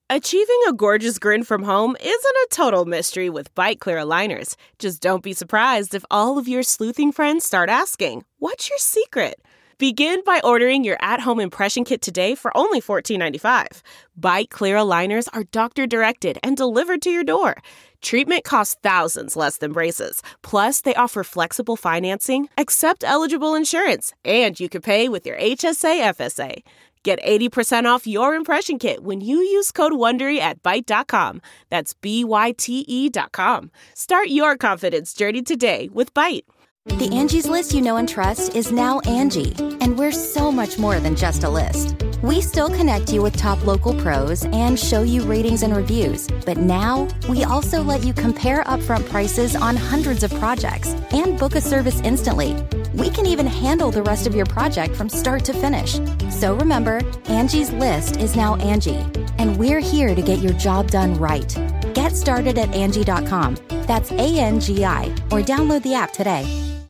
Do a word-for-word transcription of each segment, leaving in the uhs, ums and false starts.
Achieving a gorgeous grin from home isn't a total mystery with Byte Clear aligners. Just don't be surprised if all of your sleuthing friends start asking, "What's your secret?" Begin by ordering your at-home impression kit today for only fourteen ninety-five. Byte Clear aligners are doctor-directed and delivered to your door. Treatment costs thousands less than braces. Plus, they offer flexible financing, accept eligible insurance, and you can pay with your H S A F S A. Get eighty percent off your impression kit when you use code WONDERY at Byte dot com. That's B Y T E dot com. Start your confidence journey today with Byte. The Angie's List you know and trust is now Angie, and we're so much more than just a list. We still connect you with top local pros and show you ratings and reviews, but now we also let you compare upfront prices on hundreds of projects and book a service instantly. We can even handle the rest of your project from start to finish. So remember, Angie's List is now Angie, and we're here to get your job done right. Get started at Angie dot com. That's A N G I, or download the app today.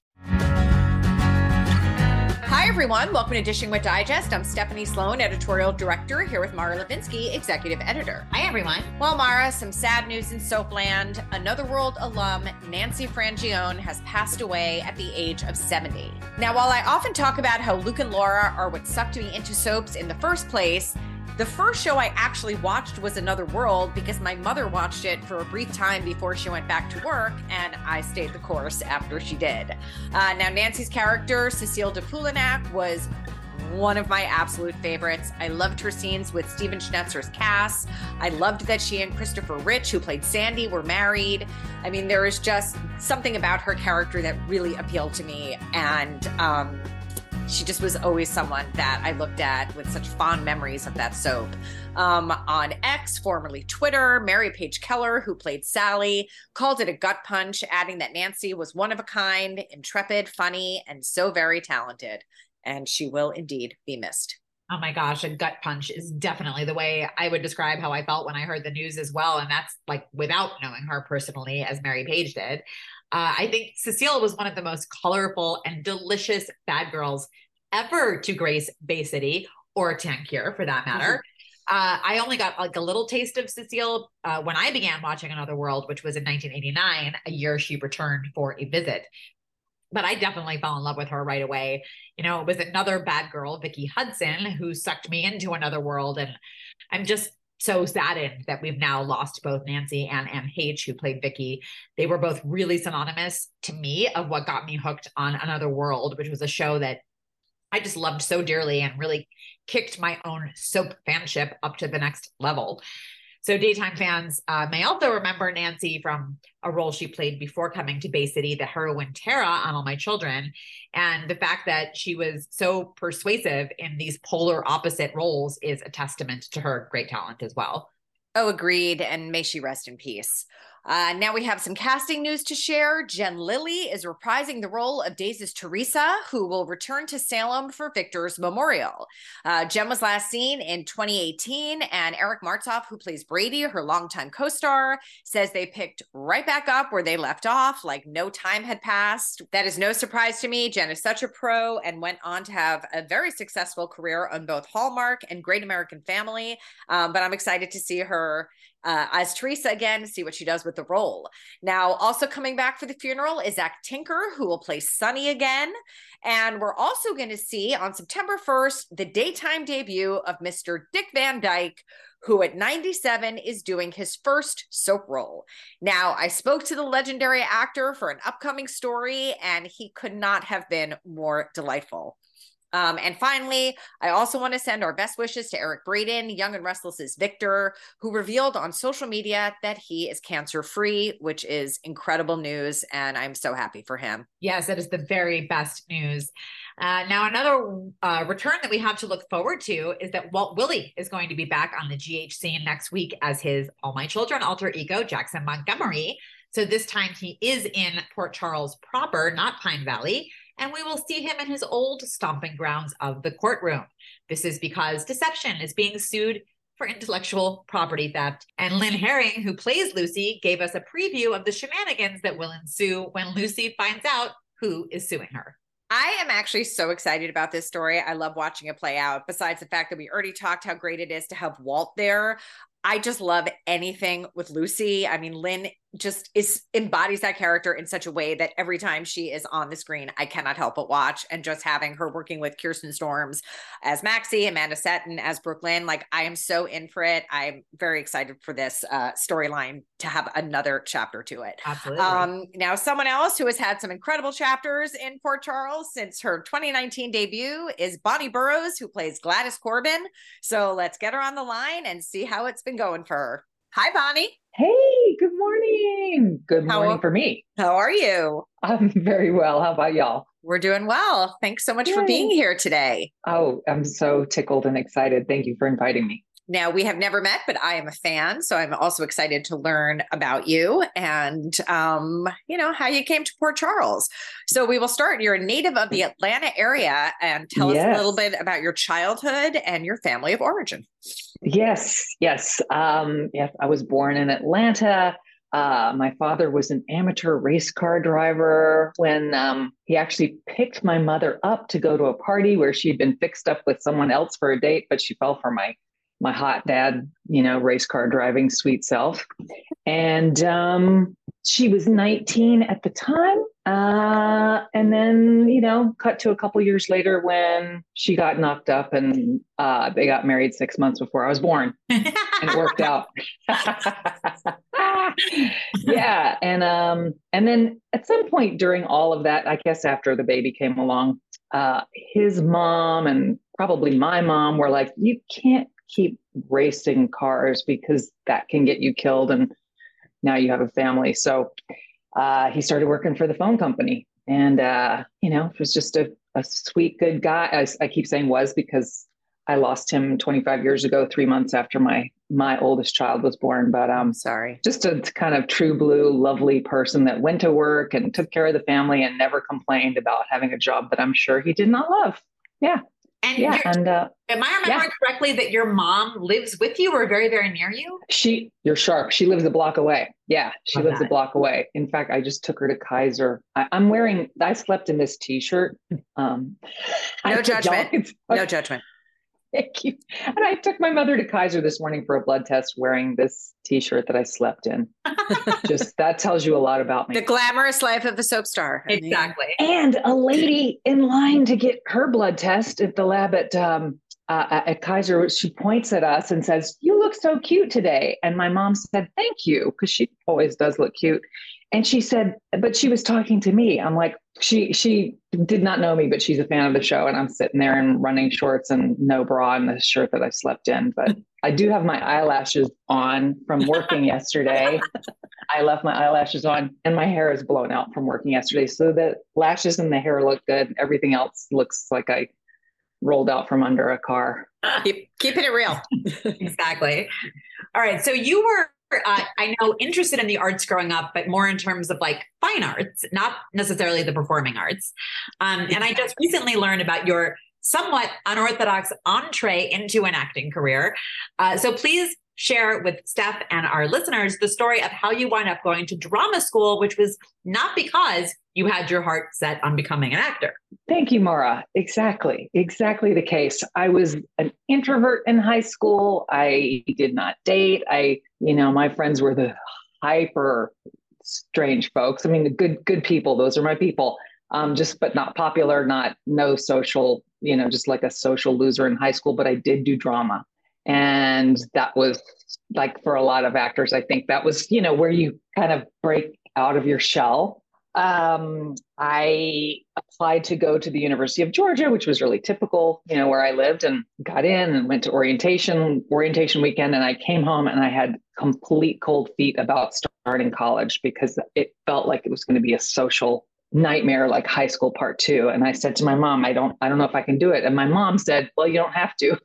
Hi, everyone. Welcome to Dishing with Digest. I'm Stephanie Sloan, editorial director, here with Mara Levinsky, executive editor. Hi, everyone. Well, Mara, some sad news in Soapland. Another World alum, Nancy Frangione, has passed away at the age of seventy. Now, while I often talk about how Luke and Laura are what sucked me into soaps in the first place, the first show I actually watched was Another World because my mother watched it for a brief time before she went back to work, and I stayed the course after she did. Uh, now, Nancy's character, Cecile de Polignac, was one of my absolute favorites. I loved her scenes with Stephen Schnetzer's Cass. I loved that she and Christopher Rich, who played Sandy, were married. I mean, there is just something about her character that really appealed to me, and um, she just was always someone that I looked at with such fond memories of that soap. Um, on X, formerly Twitter, Mary Page Keller, who played Sally, called it a gut punch, adding that Nancy was one of a kind, intrepid, funny, and so very talented. And she will indeed be missed. Oh my gosh, a gut punch is definitely the way I would describe how I felt when I heard the news as well. And that's like without knowing her personally, as Mary Page did. Uh, I think Cecile was one of the most colorful and delicious bad girls ever to grace Bay City or Tankure for that matter. Mm-hmm. Uh, I only got like a little taste of Cecile uh, when I began watching Another World, which was in nineteen eighty-nine, a year she returned for a visit. But I definitely fell in love with her right away. You know, it was another bad girl, Vicky Hudson, who sucked me into Another World. And I'm just so saddened that we've now lost both Nancy and Anne H, who played Vicky. They were both really synonymous to me of what got me hooked on Another World, which was a show that I just loved so dearly and really kicked my own soap fanship up to the next level. So daytime fans uh, may also remember Nancy from a role she played before coming to Bay City, the heroine Tara on All My Children. And the fact that she was so persuasive in these polar opposite roles is a testament to her great talent as well. Oh, agreed. And may she rest in peace. Uh, now we have some casting news to share. Jen Lilly is reprising the role of Daisy's Teresa, who will return to Salem for Victor's memorial. Uh, Jen was last seen in twenty eighteen, and Eric Martzoff, who plays Brady, her longtime co-star, says they picked right back up where they left off, like no time had passed. That is no surprise to me. Jen is such a pro and went on to have a very successful career on both Hallmark and Great American Family, um, but I'm excited to see her Uh, as Teresa again, see what she does with the role. Now, also coming back for the funeral is Zach Tinker, who will play Sonny again. And we're also going to see on September first, the daytime debut of Mister Dick Van Dyke, who at ninety-seven is doing his first soap role. Now, I spoke to the legendary actor for an upcoming story, and he could not have been more delightful. Um, and finally, I also want to send our best wishes to Eric Braeden, Young and Restless's Victor, who revealed on social media that he is cancer-free, which is incredible news, and I'm so happy for him. Yes, that is the very best news. Uh, now, another uh, return that we have to look forward to is that Walt Willey is going to be back on the G H scene next week as his All My Children alter ego, Jackson Montgomery. So this time he is in Port Charles proper, not Pine Valley, and we will see him in his old stomping grounds of the courtroom. This is because Deception is being sued for intellectual property theft. And Lynn Herring, who plays Lucy, gave us a preview of the shenanigans that will ensue when Lucy finds out who is suing her. I am actually so excited about this story. I love watching it play out. Besides the fact that we already talked how great it is to have Walt there, I just love anything with Lucy. I mean, Lynn just is embodies that character in such a way that every time she is on the screen, I cannot help but watch. And just having her working with Kirsten Storms as Maxie, Amanda Setton as Brooklyn, like I am so in for it. I'm very excited for this uh, storyline to have another chapter to it. Absolutely. Um, now, someone else who has had some incredible chapters in Port Charles since her twenty nineteen debut is Bonnie Burrows, who plays Gladys Corbin. So let's get her on the line and see how it's been going for her. Hi, Bonnie. Hey, good morning. Good How- morning for me. How are you? I'm very well. How about y'all? We're doing well. Thanks so much for Yay. being here today. Oh, I'm so tickled and excited. Thank you for inviting me. Now, we have never met, but I am a fan. So I'm also excited to learn about you and, um, you know, how you came to Port Charles. So we will start. You're a native of the Atlanta area, and tell us Yes. a little bit about your childhood and your family of origin. Yes, yes. Um, yes, I was born in Atlanta. Uh, my father was an amateur race car driver when um, he actually picked my mother up to go to a party where she'd been fixed up with someone else for a date, but she fell for my my hot dad, you know, race car driving sweet self. And um, she was nineteen at the time. Uh, and then, you know, cut to a couple years later when she got knocked up and uh, they got married six months before I was born. And it worked out. Yeah. And um, and then at some point during all of that, I guess after the baby came along, uh, his mom and probably my mom were like, you can't keep racing cars because that can get you killed. And now you have a family. So uh, he started working for the phone company. And, uh, you know, it was just a, a sweet, good guy. I, I keep saying was because I lost him twenty-five years ago, three months after my my oldest child was born. But um, Sorry. just a kind of true blue, lovely person that went to work and took care of the family and never complained about having a job that I'm sure he did not love. Yeah. And Yeah. you're- And uh, am I remembering yeah. correctly that your mom lives with you or very, very near you? she, you're sharp. She lives a block away. Yeah. She Love lives that. a block away. In fact, I just took her to Kaiser. I, I'm wearing, I slept in this t-shirt. Um, No I- judgment. y'all- it's- No judgment. Thank you. And I took my mother to Kaiser this morning for a blood test wearing this t-shirt that I slept in. Just that tells you a lot about me. The glamorous life of a soap star. I mean, Exactly. And a lady in line to get her blood test at the lab at um, uh, at Kaiser, she points at us and says, "You look so cute today." And my mom said, "Thank you," because she always does look cute. And she said, but she was talking to me. I'm like, she she did not know me, but she's a fan of the show. And I'm sitting there in running shorts and no bra and the shirt that I slept in. But I do have my eyelashes on from working yesterday. I left my eyelashes on and my hair is blown out from working yesterday. So the lashes and the hair look good. Everything else looks like I rolled out from under a car. Keep, keeping it real. Exactly. All right. So you were, uh, I know, interested in the arts growing up, but more in terms of like fine arts, not necessarily the performing arts. Um, and I just recently learned about your somewhat unorthodox entree into an acting career. Uh, so please share with Steph and our listeners the story of how you wound up going to drama school, which was not because you had your heart set on becoming an actor. Thank you, Maura. Exactly. Exactly the case. I was an introvert in high school. I did not date. I, you know, my friends were the hyper strange folks. I mean, the good, good people. Those are my people. Um, just, but not popular, not no social, you know, just like a social loser in high school. But I did do drama. And that was like for a lot of actors, I think that was, you know, where you kind of break out of your shell. Um, I applied to go to the University of Georgia, which was really typical, you know, where I lived, and got in and went to orientation, orientation weekend. And I came home and I had complete cold feet about starting college because it felt like it was going to be a social nightmare, like high school part two. And I said to my mom, I don't, I don't know if I can do it. And my mom said, well, you don't have to.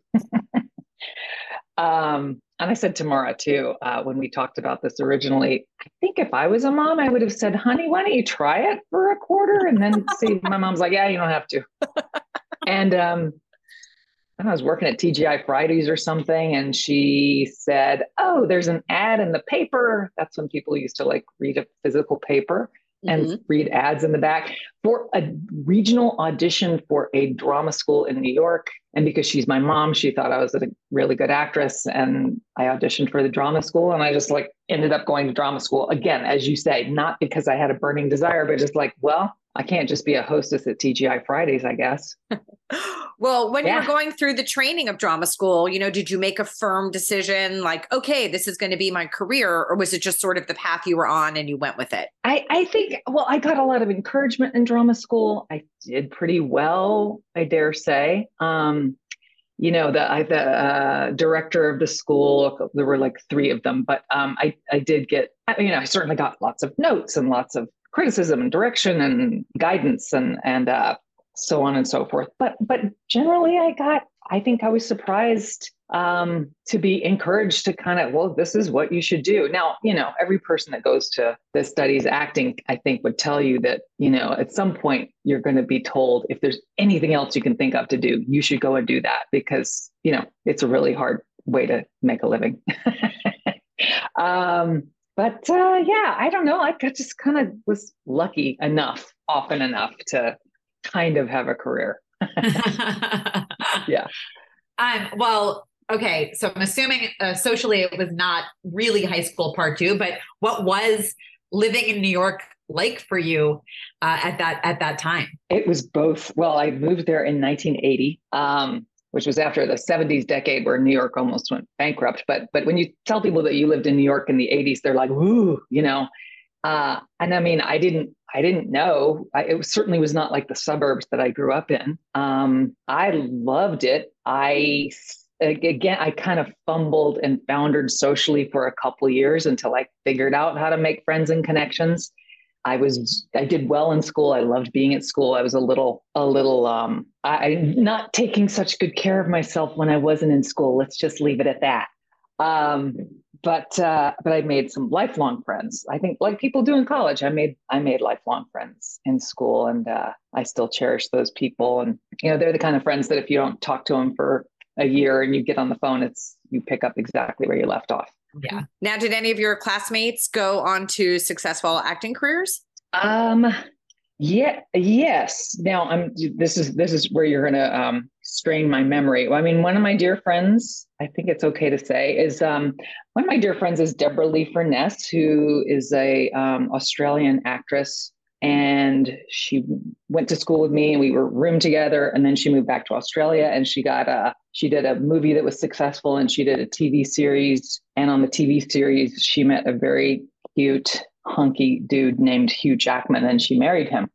Um, and I said to Maura too, uh, when we talked about this originally, I think if I was a mom, I would have said, honey, why don't you try it for a quarter and then see? My mom's like, yeah, you don't have to. And um, I was working at T G I Fridays or something. And she said, oh, there's an ad in the paper. That's when people used to like read a physical paper. and Mhm. read ads in the back for a regional audition for a drama school in New York. And because she's my mom, she thought I was a really good actress. And I auditioned for the drama school, and I just like ended up going to drama school again, as you say, not because I had a burning desire, but just like, well, I can't just be a hostess at T G I Fridays, I guess. Well, when you Yeah. were going through the training of drama school, you know, did you make a firm decision like, okay, this is going to be my career? Or was it just sort of the path you were on and you went with it? I, I think, well, I got a lot of encouragement in drama school. I did pretty well, I dare say. Um, you know, the, I, the uh, director of the school, there were like three of them, but um, I, I did get, you know, I certainly got lots of notes and lots of criticism and direction and guidance and, and uh, so on and so forth. But, but generally I got, I think I was surprised um, to be encouraged to kind of, well, this is what you should do. Now, you know, every person that goes to that studies acting, I think would tell you that, you know, at some point you're going to be told if there's anything else you can think of to do, you should go and do that because, you know, it's a really hard way to make a living. um, but uh, yeah, I don't know. I just kind of was lucky enough, often enough to kind of have a career. Yeah. Um, well, okay. So I'm assuming uh, socially it was not really high school part two, but what was living in New York like for you uh, at that at that time? It was both. Well, I moved there in nineteen eighty, um, which was after the seventies decade where New York almost went bankrupt. But but when you tell people that you lived in New York in the eighties, they're like, "Woo," you know. Uh, and I mean, I didn't I didn't know. I, it was, certainly was not like the suburbs that I grew up in. Um, I loved it. I again, I kind of fumbled and foundered socially for a couple of years until I figured out how to make friends and connections. I was, I did well in school. I loved being at school. I was a little, a little, um, I not taking such good care of myself when I wasn't in school. Let's just leave it at that. Um, but, uh, but I made some lifelong friends. I think like people do in college, I made, I made lifelong friends in school, and, uh, I still cherish those people. And, you know, they're the kind of friends that if you don't talk to them for a year and you get on the phone, it's, you pick up exactly where you left off. Yeah. Now, did any of your classmates go on to successful acting careers? Um, yeah, yes. Now I'm, this is, this is where you're going to, um, strain my memory. I mean, one of my dear friends, I think it's okay to say, is, um, one of my dear friends is Deborah Lee Furness, who is a, um, Australian actress. And she went to school with me and we were roomed together. And then she moved back to Australia and she got a, she did a movie that was successful, and she did a T V series. And on the T V series, she met a very cute, hunky dude named Hugh Jackman, and she married him.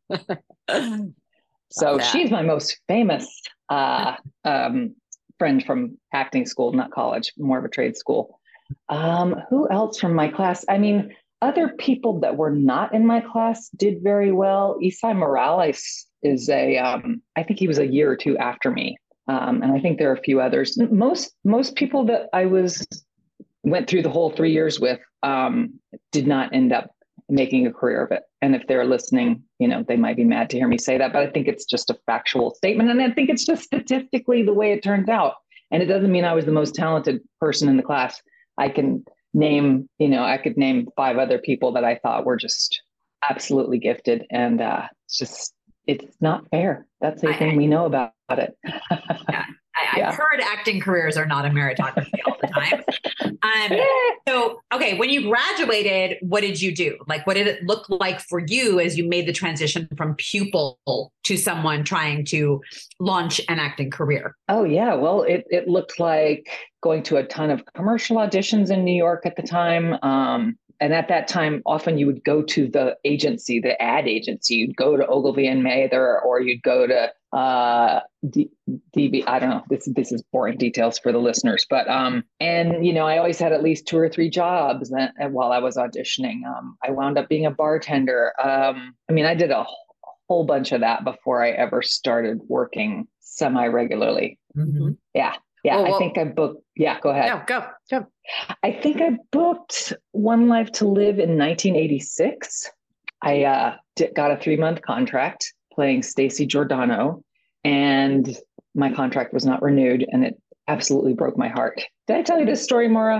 So she's my most famous uh, um, friend from acting school, not college, more of a trade school. Um, who else from my class? I mean, other people that were not in my class did very well. Isai Morales is a, um, I think he was a year or two after me. Um, and I think there are a few others. Most, most people that I was, went through the whole three years with um, did not end up making a career of it. And if they're listening, you know, they might be mad to hear me say that, but I think it's just a factual statement. And I think it's just statistically the way it turns out. And it doesn't mean I was the most talented person in the class. I can name, you know, I could name five other people that I thought were just absolutely gifted. And uh, it's just, it's not fair. That's the thing we know about it. Yeah. I, Yeah. I've heard acting careers are not a meritocracy all the time. Um, so, okay, when you graduated, what did you do? Like, what did it look like for you as you made the transition from pupil to someone trying to launch an acting career? Oh, yeah. Well, it, it looked like going to a ton of commercial auditions in New York at the time. Um, and at that time, often you would go to the agency, the ad agency. You'd go to Ogilvy and Mather, or you'd go to uh, D- DB. I don't know. This this is boring details for the listeners, but um, and you know, I always had at least two or three jobs and, and while I was auditioning. Um, I wound up being a bartender. Um, I mean, I did a whole bunch of that before I ever started working semi-regularly. Mm-hmm. Yeah. Yeah, Well, well, I think I booked. Yeah, go ahead. No, go, go. I think I booked One Life to Live in nineteen eighty-six. I uh, did, got a three-month contract playing Stacey Giordano, and my contract was not renewed, and it absolutely broke my heart. Did I tell you this story, Maura?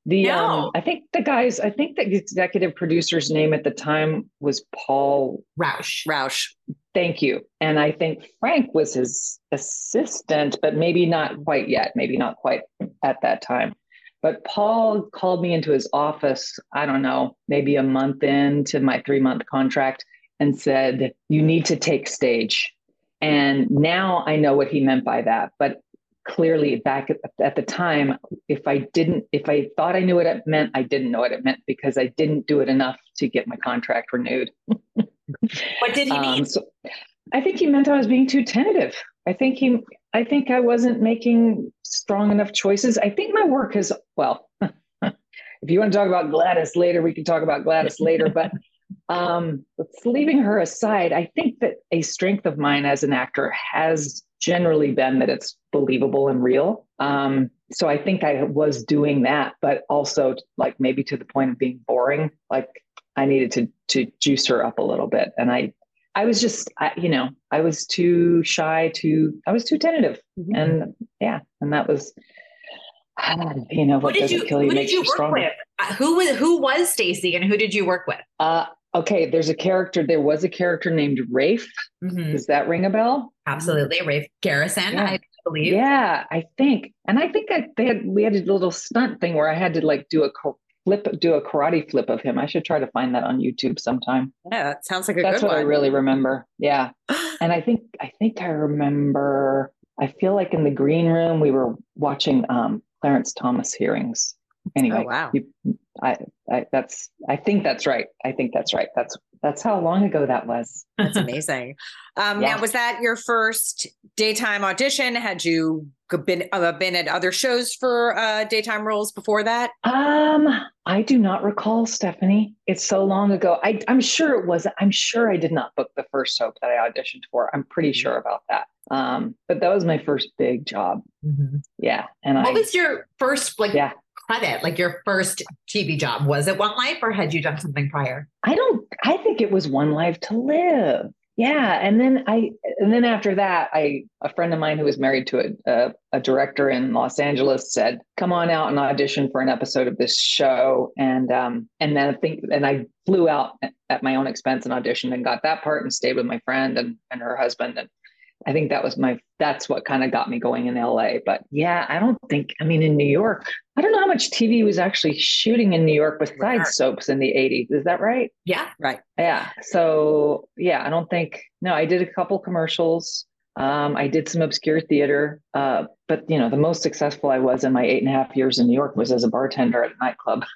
The No. um, I think the guys, I think the executive producer's name at the time was Paul Roush. Roush. Thank you. And I think Frank was his assistant, but maybe not quite yet, maybe not quite at that time. But Paul called me into his office, I don't know, maybe a month into my three month contract and said, you need to take stage. And now I know what he meant by that. But clearly back at, at the time, if I didn't, if I thought I knew what it meant, I didn't know what it meant because I didn't do it enough to get my contract renewed. What did he mean? Um, so I think he meant I was being too tentative. I think he, I think I wasn't making strong enough choices. I think my work is, well, if you want to talk about Gladys later, we can talk about Gladys later, but um, leaving her aside, I think that a strength of mine as an actor has generally been that it's believable and real. Um, so I think I was doing that, but also like maybe to the point of being boring, like I needed to to juice her up a little bit. And I, I was just, I, you know, I was too shy, too, I was too tentative. Mm-hmm. And yeah, and that was, you know, what, what did doesn't you, kill you who makes did you you work stronger. with? Uh, who was, who was Stacey and who did you work with? Uh, okay. There's a character, there was a character named Rafe. Mm-hmm. Does that ring a bell? Absolutely. Rafe Garrison, yeah. I believe. Yeah, I think. And I think I, they had, we had a little stunt thing where I had to like do a flip, do a karate flip of him. I should try to find that on YouTube sometime. Yeah, that sounds like a That's good what one. I really remember. Yeah. And I think, I think I remember, I feel like in the green room, we were watching um, Clarence Thomas hearings. Anyway, oh, wow. You, I, I, that's, I think that's right. I think that's right. That's, that's how long ago that was. That's amazing. Um, yeah. Now, was that your first daytime audition? Had you been, uh, been at other shows for uh, daytime roles before that? Um, I do not recall, Stephanie. It's so long ago. I, I'm sure it wasn't. I'm sure I did not book the first soap that I auditioned for. I'm pretty sure about that. Um, but that was my first big job. Mm-hmm. Yeah. And what I, was your first like yeah. credit, like your first T V job? Was it One Life or had you done something prior? I don't, I think it was One Life to Live. Yeah. And then I, and then after that, I, a friend of mine who was married to a, a, a director in Los Angeles said, come on out and audition for an episode of this show. And, um, and then I think, and I flew out at my own expense and auditioned and got that part and stayed with my friend and, and her husband. And I think that was my, that's what kind of got me going in L A. But yeah, I don't think, I mean, in New York, I don't know how much T V was actually shooting in New York besides right. soaps in the eighties. Is that right? Yeah. Right. Yeah. So yeah, I don't think, no, I did a couple commercials. Um, I did some obscure theater. Uh, but you know, the most successful I was in my eight and a half years in New York was as a bartender at a nightclub.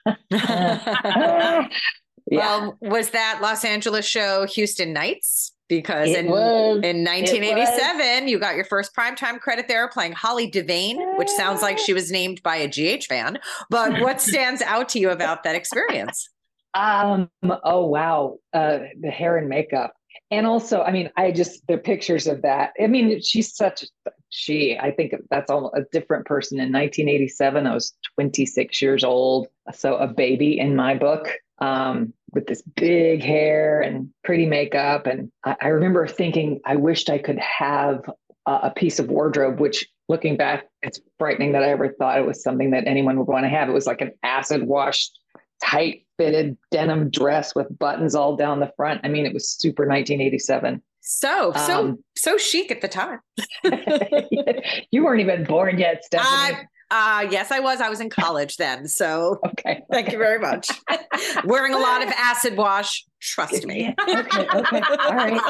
yeah. Well, was that Los Angeles show Houston Nights? Because it in, was, in nineteen eighty-seven, you got your first primetime credit there playing Holly Devane, which sounds like she was named by a G H fan. But what stands out to you about that experience? Um, oh, wow. Uh, the hair and makeup. And also, I mean, I just, the pictures of that. I mean, she's such, she, I think that's all a different person. In nineteen eighty-seven, I was twenty-six years old. So a baby in my book. Um, with this big hair and pretty makeup. And I, I remember thinking, I wished I could have a, a piece of wardrobe, which looking back, it's frightening that I ever thought it was something that anyone would want to have. It was like an acid washed, tight fitted denim dress with buttons all down the front. I mean, it was super nineteen eighty-seven. So, so, um, so chic at the time. You weren't even born yet, Stephanie. I- Uh, yes, I was. I was in college then. So okay. Thank you very much. Wearing a lot of acid wash. Trust me. Yeah, okay. Okay. All right.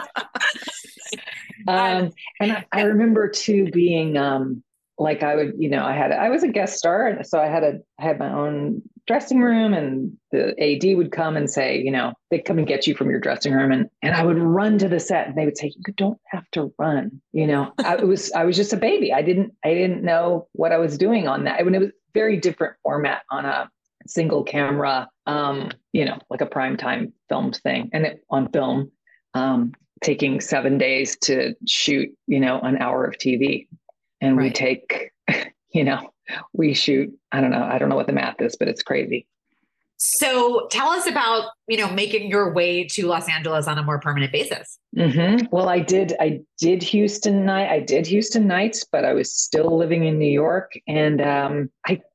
Um, and I, I remember too being, um, like I would, you know, I had, I was a guest star. And so I had a, I had my own dressing room and the A D would come and say, you know, they'd come and get you from your dressing room. And, and I would run to the set and they would say, you don't have to run. You know, I it was, I was just a baby. I didn't, I didn't know what I was doing on that. I mean, it was very different format on a single camera, um, you know, like a primetime film thing. And it, on film, um, taking seven days to shoot, you know, an hour of T V. And right. we take, you know, we shoot, I don't know, I don't know what the math is, but it's crazy. So tell us about, you know, making your way to Los Angeles on a more permanent basis. Mm-hmm. Well, I did, I did Houston night. I did Houston Nights, but I was still living in New York. And um, I,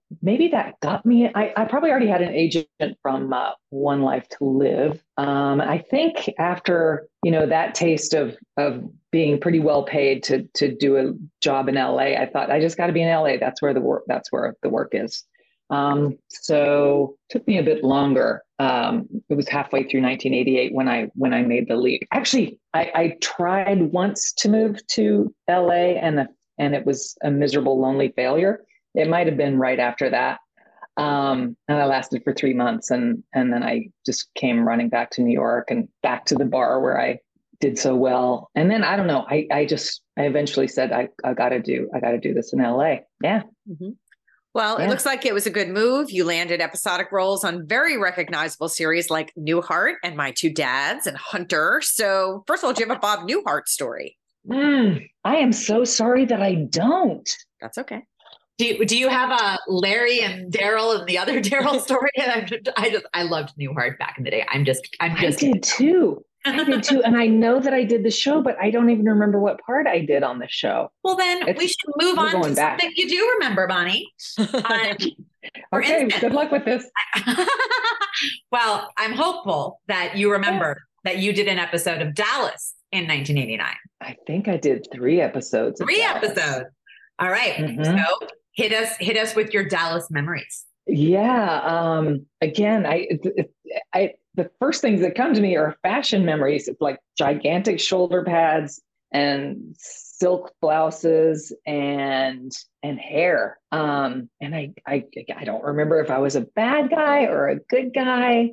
maybe that got me. I, I probably already had an agent from uh, One Life to Live. Um, I think after, you know, that taste of of being pretty well paid to to do a job in L A, I thought I just got to be in L A. That's where the work. That's where the work is. Um, so it took me a bit longer. Um, it was halfway through nineteen eighty-eight when I when I made the leap. Actually, I, I tried once to move to L A, and the, and it was a miserable, lonely failure. It might have been right after that. Um, and I lasted for three months and, and then I just came running back to New York and back to the bar where I did so well. And then, I don't know, I, I just, I eventually said, I, I gotta do, I gotta do this in L A. Yeah. Mm-hmm. Well, yeah. It looks like it was a good move. You landed episodic roles on very recognizable series like Newhart and My Two Dads and Hunter. So first of all, do you have a Bob Newhart story? Mm, I am so sorry that I don't. That's okay. Do you, do you have a Larry and Daryl and the other Daryl story? I just, I just, I loved Newhart back in the day. I'm just, I'm just. I did too. I did too. And I know that I did the show, but I don't even remember what part I did on the show. Well, then it's, we should move on to back. something you do remember, Bonnie. Um, okay, instance, good luck with this. Well, I'm hopeful that you remember yeah. that you did an episode of Dallas in nineteen eighty-nine. I think I did three episodes. Three episodes. All right. Mm-hmm. So hit us, hit us with your Dallas memories. Yeah. Um, again, I, I, the first things that come to me are fashion memories. It's like gigantic shoulder pads and silk blouses and, and hair. Um, and I, I, I don't remember if I was a bad guy or a good guy.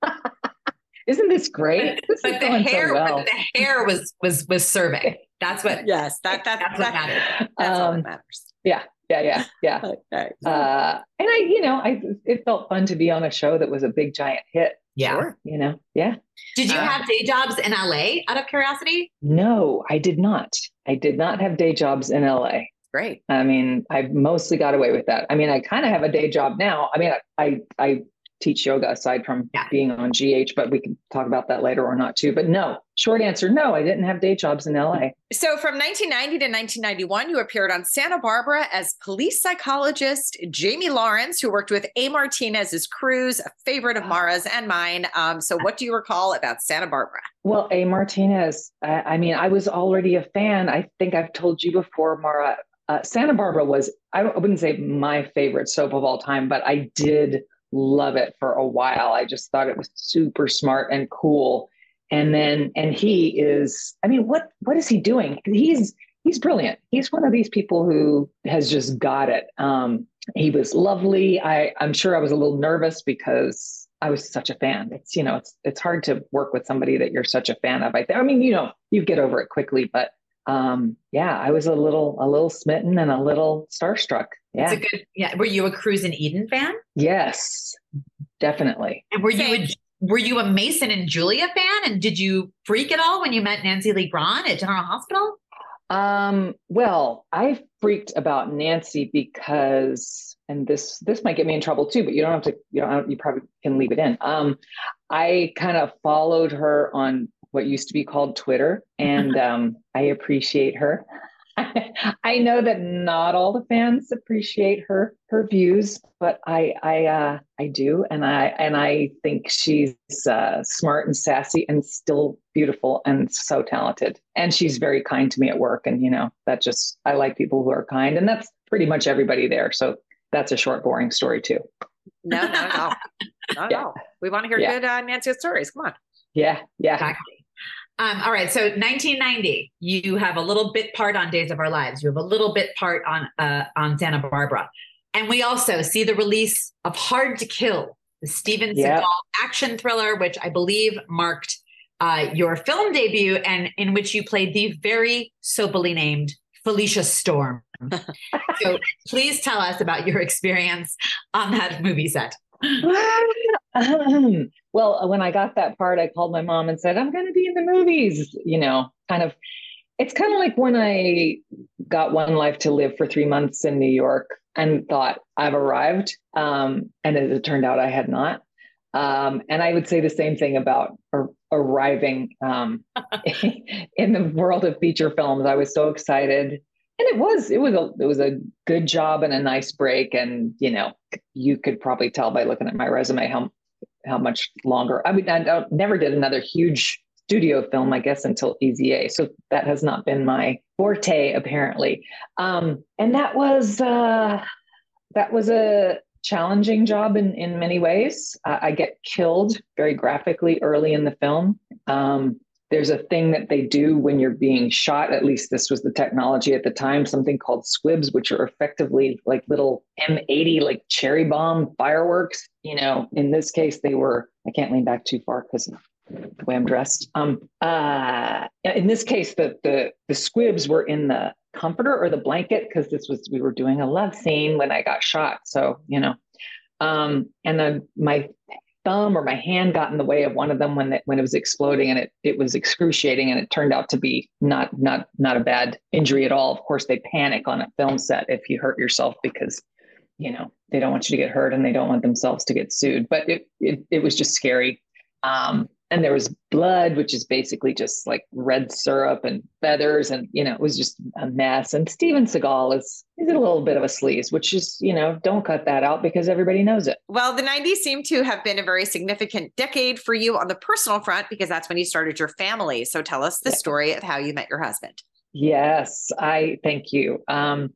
Isn't this great? This but the hair, so well. but the hair was, was, was serving. That's what, yes, that, that, that's that, what matters. That's um, all that matters. Yeah. Yeah. Yeah. Yeah. Okay. Uh, and I, you know, I, it felt fun to be on a show that was a big giant hit. Yeah. Sure, you know, yeah. Did you uh, have day jobs in L A out of curiosity? No, I did not. I did not have day jobs in L A. Great. I mean, I mostly got away with that. I mean, I kind of have a day job now. I mean, I, I, I teach yoga aside from yeah. being on G H, but we can talk about that later or not too. But no, short answer, no, I didn't have day jobs in L A. So from nineteen ninety to nineteen ninety-one, you appeared on Santa Barbara as police psychologist Jamie Lawrence, who worked with A. Martinez's Cruz, a favorite of Mara's and mine. Um, so what do you recall about Santa Barbara? Well, A. Martinez, I, I mean, I was already a fan. I think I've told you before, Mara, uh, Santa Barbara was, I wouldn't say my favorite soap of all time, but I did love it for a while. I just thought it was super smart and cool. And then, and he is, I mean, what, what is he doing? He's, he's brilliant. He's one of these people who has just got it. Um, he was lovely. I, I'm sure I was a little nervous because I was such a fan. It's, you know, it's, it's hard to work with somebody that you're such a fan of. I think, I mean, you know, you get over it quickly, but um, yeah, I was a little, a little smitten and a little starstruck. Yeah. It's a good, yeah. Were you a Cruz and Eden fan? Yes, definitely. And were you a, were you a Mason and Julia fan? And did you freak at all when you met Nancy Lee Grahn at General Hospital? Um, well, I freaked about Nancy because, and this this might get me in trouble too, but you don't have to. You don't. You probably can leave it in. Um, I kind of followed her on what used to be called Twitter, and um, I appreciate her. I know that not all the fans appreciate her her views, but I I uh, I do, and I and I think she's uh, smart and sassy, and still beautiful and so talented. And she's very kind to me at work, and you know that just I like people who are kind, and that's pretty much everybody there. So that's a short, boring story too. No, not at all. Not yeah. at all. We want to hear yeah. good uh, Nancy stories. Come on. Yeah, yeah. Exactly. Um, all right. So nineteen ninety, you have a little bit part on Days of Our Lives. You have a little bit part on uh, on Santa Barbara. And we also see the release of Hard to Kill, the Steven yep. Seagal action thriller, which I believe marked uh, your film debut and in which you played the very soapily named Felicia Storm. So please tell us about your experience on that movie set. um, well, when I got that part, I called my mom and said, I'm going to be in the movies, you know, kind of, it's kind of like when I got One Life to Live for three months in New York and thought I've arrived. Um, and as it turned out, I had not. Um, and I would say the same thing about ar- arriving um, in the world of feature films. I was so excited. And it was, it was a, it was a good job and a nice break. And, you know, you could probably tell by looking at my resume how, how much longer. I mean, I, I never did another huge studio film, I guess, until Easy A. So that has not been my forte, apparently. Um, and that was, uh, that was a challenging job in, in many ways. Uh, I get killed very graphically early in the film. Um, There's a thing that they do when you're being shot, at least this was the technology at the time, something called squibs, which are effectively like little M eighty, like cherry bomb fireworks. You know, in this case, they were, I can't lean back too far because of the way I'm dressed. Um, uh, in this case, the, the, the squibs were in the comforter or the blanket, because this was, we were doing a love scene when I got shot. So, you know, um, and then my thumb or my hand got in the way of one of them when it, when it was exploding, and it, it was excruciating, and it turned out to be not, not, not a bad injury at all. Of course, they panic on a film set if you hurt yourself, because, you know, they don't want you to get hurt and they don't want themselves to get sued, but it, it, it was just scary. Um, and there was blood, which is basically just like red syrup and feathers. And, you know, it was just a mess. And Steven Seagal is, is a little bit of a sleaze, which is, you know, don't cut that out because everybody knows it. Well, the nineties seem to have been a very significant decade for you on the personal front, because that's when you started your family. So tell us the story of how you met your husband. Yes, I thank you. Um,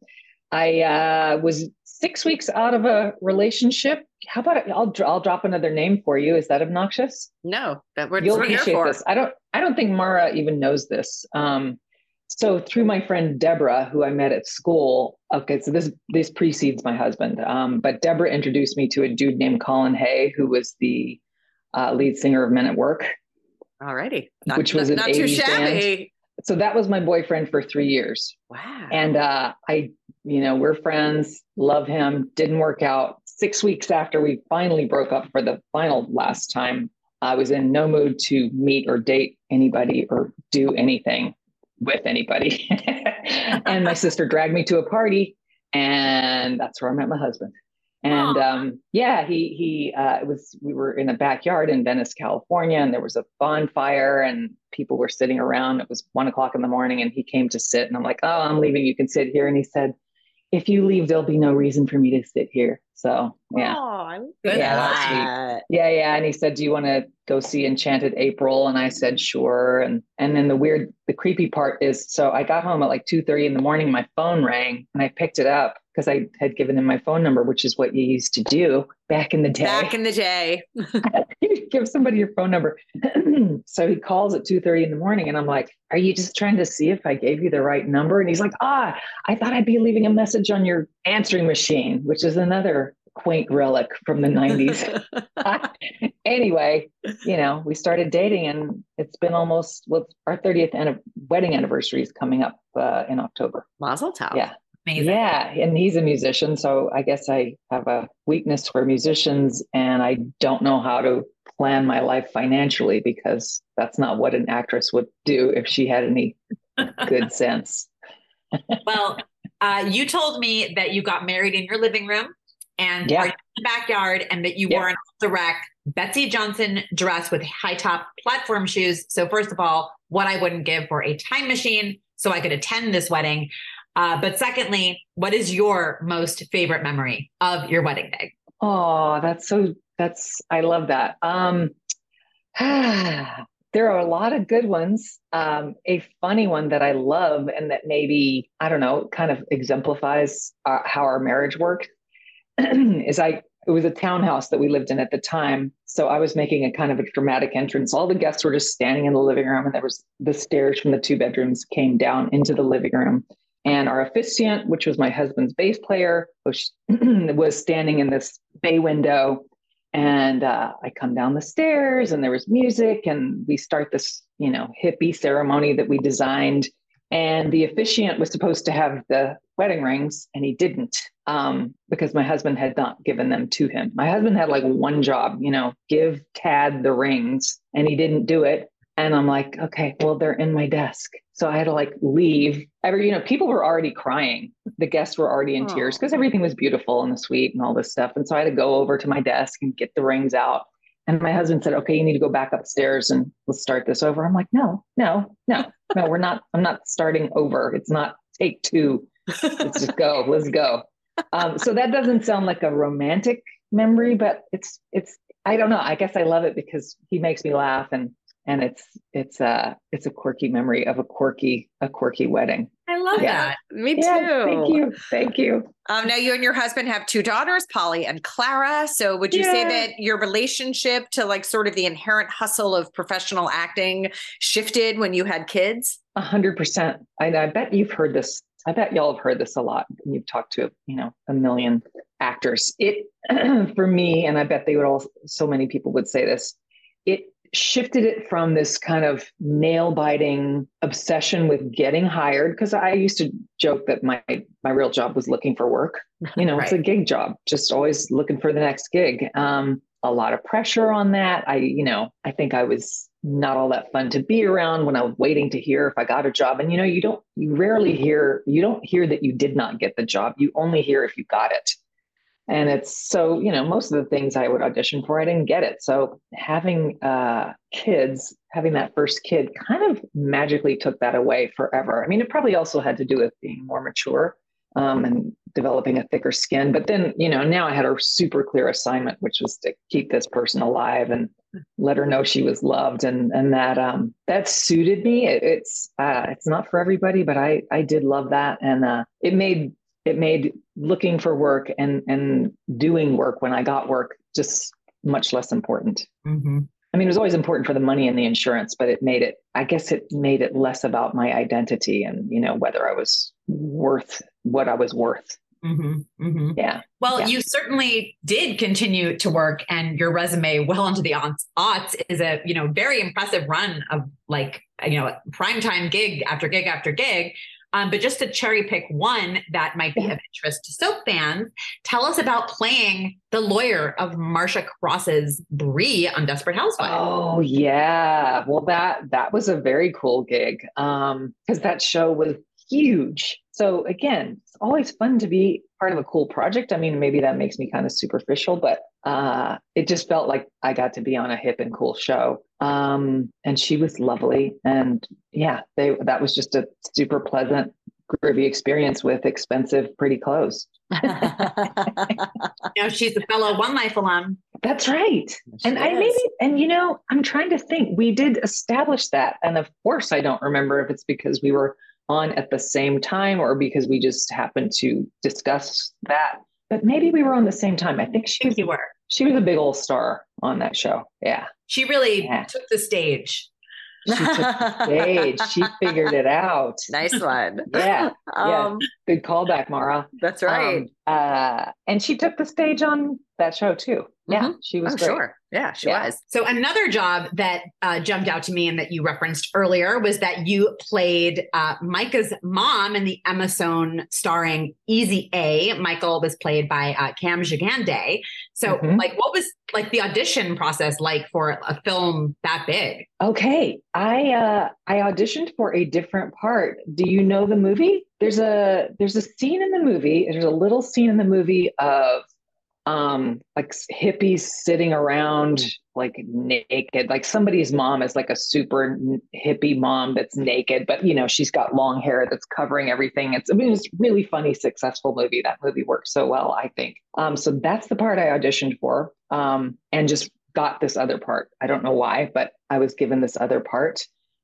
I uh, was six weeks out of a relationship. How about it? I'll I'll drop another name for you. Is that obnoxious? No, that we're, You'll we're here appreciate for. this. I don't I don't think Mara even knows this. Um, so through my friend Deborah, who I met at school. Okay, so this this precedes my husband. Um, but Deborah introduced me to a dude named Colin Hay, who was the uh, lead singer of Men at Work. Alrighty, not, which was not, an not too eighties shabby. Band. So that was my boyfriend for three years. Wow. And uh, I, you know, we're friends, love him, didn't work out. Six weeks after we finally broke up for the final last time, I was in no mood to meet or date anybody or do anything with anybody. And my sister dragged me to a party, and that's where I met my husband. And um, yeah, he, he, uh, it was, we were in a backyard in Venice, California, and there was a bonfire and people were sitting around. It was one o'clock in the morning, and he came to sit, and I'm like, oh, I'm leaving. You can sit here. And he said, if you leave, there'll be no reason for me to sit here. So yeah. Oh, yeah, that was sweet. Yeah. Yeah. And he said, do you want to go see Enchanted April? And I said, sure. And, and then the weird, the creepy part is, so I got home at like two thirty in the morning, my phone rang, and I picked it up because I had given him my phone number, which is what you used to do back in the day. Back in the day. You give somebody your phone number. So he calls at two thirty in the morning, and I'm like, are you just trying to see if I gave you the right number? And he's like, ah, I thought I'd be leaving a message on your answering machine, which is another quaint relic from the nineties. Anyway, you know, we started dating, and it's been almost, well, our thirtieth an- wedding anniversary is coming up uh, in October. Mazel tov. Yeah. Amazing. Yeah. And he's a musician. So I guess I have a weakness for musicians, and I don't know how to plan my life financially, because that's not what an actress would do if she had any good sense. Well, uh, you told me that you got married in your living room and Yeah. in the backyard, and that you Yeah. wore an off the rack Betsy Johnson dress with high top platform shoes. So first of all, what I wouldn't give for a time machine so I could attend this wedding. Uh, but secondly, what is your most favorite memory of your wedding day? Oh, that's so, that's, I love that. Um, there are a lot of good ones. Um, a funny one that I love, and that maybe, I don't know, kind of exemplifies uh, how our marriage worked is I, it was a townhouse that we lived in at the time. So I was making a kind of a dramatic entrance. All the guests were just standing in the living room, and there was the stairs from the two bedrooms came down into the living room. And our officiant, which was my husband's bass player, was, was standing in this bay window. And uh, I come down the stairs, and there was music, and we start this, you know, hippie ceremony that we designed. And the officiant was supposed to have the wedding rings, and he didn't, um, because my husband had not given them to him. My husband had like one job, you know, give Tad the rings, and he didn't do it. And I'm like, okay, well, they're in my desk. So I had to like leave. Every, you know, people were already crying. The guests were already in tears because everything was beautiful in the suite and all this stuff. And so I had to go over to my desk and get the rings out. And my husband said, okay, you need to go back upstairs and let's start this over. I'm like, no, no, no, no, we're not, I'm not starting over. It's not, take two. Let's just go. Let's go. Um, so that doesn't sound like a romantic memory, but it's, it's, I don't know. I guess I love it because he makes me laugh, and, and it's, it's a, it's a quirky memory of a quirky, a quirky wedding. I love Yeah. that. Me too. Yeah, thank you. Thank you. Um, now you and your husband have two daughters, Polly and Clara. So would you Yeah. say that your relationship to like sort of the inherent hustle of professional acting shifted when you had kids? A hundred percent. I, I bet you've heard this. I bet y'all have heard this a lot. You've talked to, you know, a million actors. It, for me, and I bet they would all, so many people would say this, it shifted it from this kind of nail biting obsession with getting hired. Cause I used to joke that my, my real job was looking for work. You know, Right. It's a gig job, just always looking for the next gig. Um, a lot of pressure on that. I, you know, I think I was not all that fun to be around when I was waiting to hear if I got a job. And, you know, you don't, you rarely hear, you don't hear that you did not get the job. You only hear if you got it. And it's so, you know, most of the things I would audition for, I didn't get it. So having uh, kids, having that first kid kind of magically took that away forever. I mean, it probably also had to do with being more mature um, and developing a thicker skin. But then, you know, now I had a super clear assignment, which was to keep this person alive and let her know she was loved. And, and that, um, that suited me. It, it's, uh, it's not for everybody, but I, I did love that. And uh, it made, it made looking for work and, and doing work when I got work just much less important. Mm-hmm. I mean, it was always important for the money and the insurance, but it made it, I guess it made it less about my identity and, you know, whether I was worth what I was worth. Mm-hmm. Mm-hmm. Yeah. Well, Yeah. you certainly did continue to work, and your resume well into the aughts, aughts is a, you know, very impressive run of like, you know, primetime gig after gig after gig. Um, but just to cherry pick one that might be of interest to soap fans, tell us about playing the lawyer of Marcia Cross's Bree on Desperate Housewives. Oh yeah. Well, that, that was a very cool gig. Um, cause that show was huge. So again, it's always fun to be part of a cool project. I mean, maybe that makes me kind of superficial, but uh, it just felt like I got to be on a hip and cool show. Um, and she was lovely. And yeah, they, that was just a super pleasant, groovy experience with expensive, pretty clothes. You know, she's a fellow One Life alum. That's right. And I maybe, and you know, I'm trying to think, we did establish that. And of course, I don't remember if it's because we were on at the same time or because we just happened to discuss that, but maybe we were on the same time. I think she was, You were. she was a big old star on that show. Yeah. She really Yeah. took the stage. She took the stage. She figured it out. Nice one. Yeah. Yeah. Um, Good callback, Mara. that's right. Um, uh, and she took the stage on that show too. Yeah. Mhm. She was Oh, great. sure. Yeah, she Yeah. was. So another job that uh, jumped out to me and that you referenced earlier was that you played uh, Micah's mom in the Emma Stone starring Easy A. Michael was played by uh, Cam Gigande. So Mhm. like, what was like the audition process like for a film that big? Okay. I uh I auditioned for a different part. Do you know the movie? There's a there's a scene in the movie. There's a little scene in the movie of um like hippies sitting around like naked. Like somebody's mom is like a super hippie mom that's naked, but you know, she's got long hair that's covering everything. It's I mean it's a really funny, successful movie. That movie worked so well, I think. Um so that's the part I auditioned for. Um and just got this other part. I don't know why, but I was given this other part.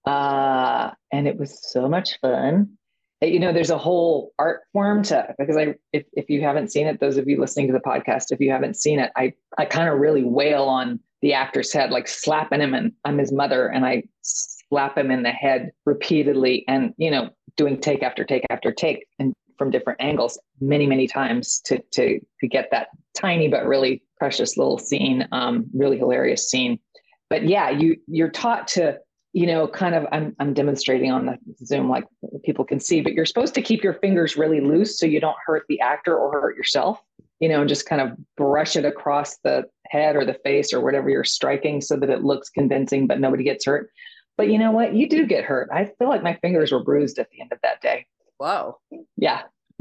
Uh, and it was so much fun. You know, there's a whole art form to, because I, if, if you haven't seen it, those of you listening to the podcast, if you haven't seen it, I, I kind of really wail on the actor's head, like slapping him, and I'm his mother and I slap him in the head repeatedly and, you know, doing take after take after take and from different angles many, many times to, to, to get that tiny, but really precious little scene, um, really hilarious scene. But yeah, you, you're taught to, you know, kind of, I'm, I'm demonstrating on the Zoom, like people can see, but you're supposed to keep your fingers really loose so you don't hurt the actor or hurt yourself, you know, and just kind of brush it across the head or the face or whatever you're striking so that it looks convincing, but nobody gets hurt. But you know what? You do get hurt. I feel like my fingers were bruised at the end of that day. Whoa. Yeah.